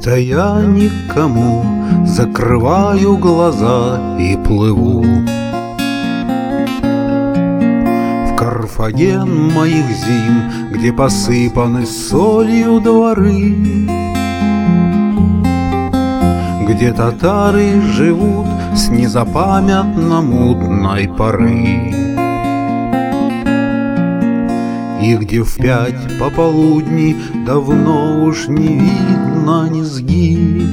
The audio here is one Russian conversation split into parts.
Это я никому закрываю глаза и плыву в Карфаген моих зим, где посыпаны солью дворы, где татары живут с незапамятно мутной поры, и где в 5 пополудни давно уж не видно низги.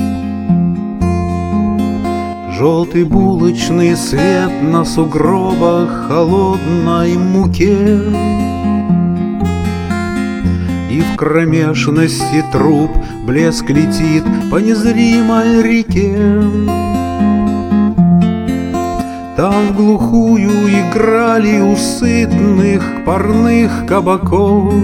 Желтый булочный свет на сугробах холодной муке, и в кромешности труб блеск летит по незримой реке. Там в глухую играли у сытных парных кабаков,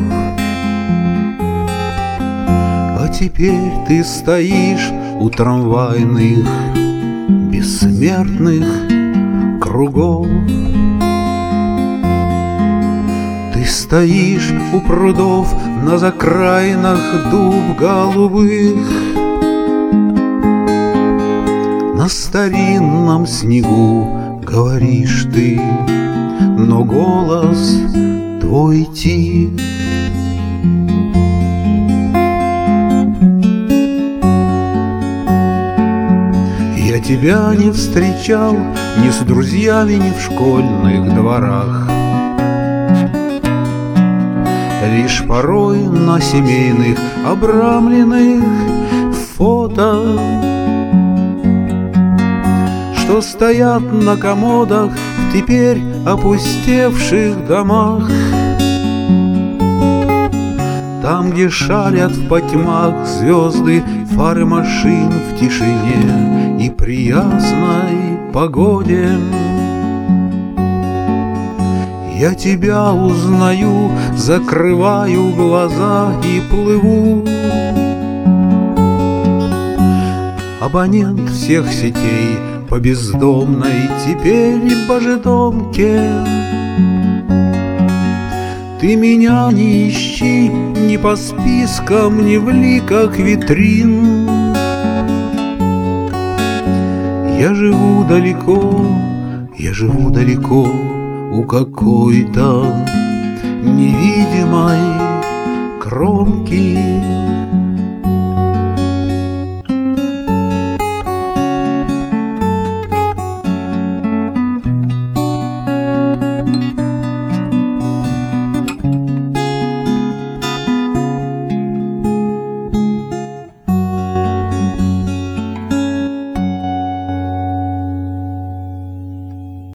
а теперь ты стоишь у трамвайных бессмертных кругов. Ты стоишь у прудов на закраинах дуб голубых, на старинном снегу говоришь ты, но голос твой тих. Я тебя не встречал ни с друзьями, ни в школьных дворах, лишь порой на семейных обрамленных фото, что стоят на комодах в теперь опустевших домах. Там, где шарят в потьмах звезды, фары машин в тишине и при ясной погоде. Я тебя узнаю, закрываю глаза и плыву. Абонент всех сетей по бездомной теперь божедомке. Ты меня не ищи ни по спискам, ни в ликах витрин. Я живу далеко у какой-то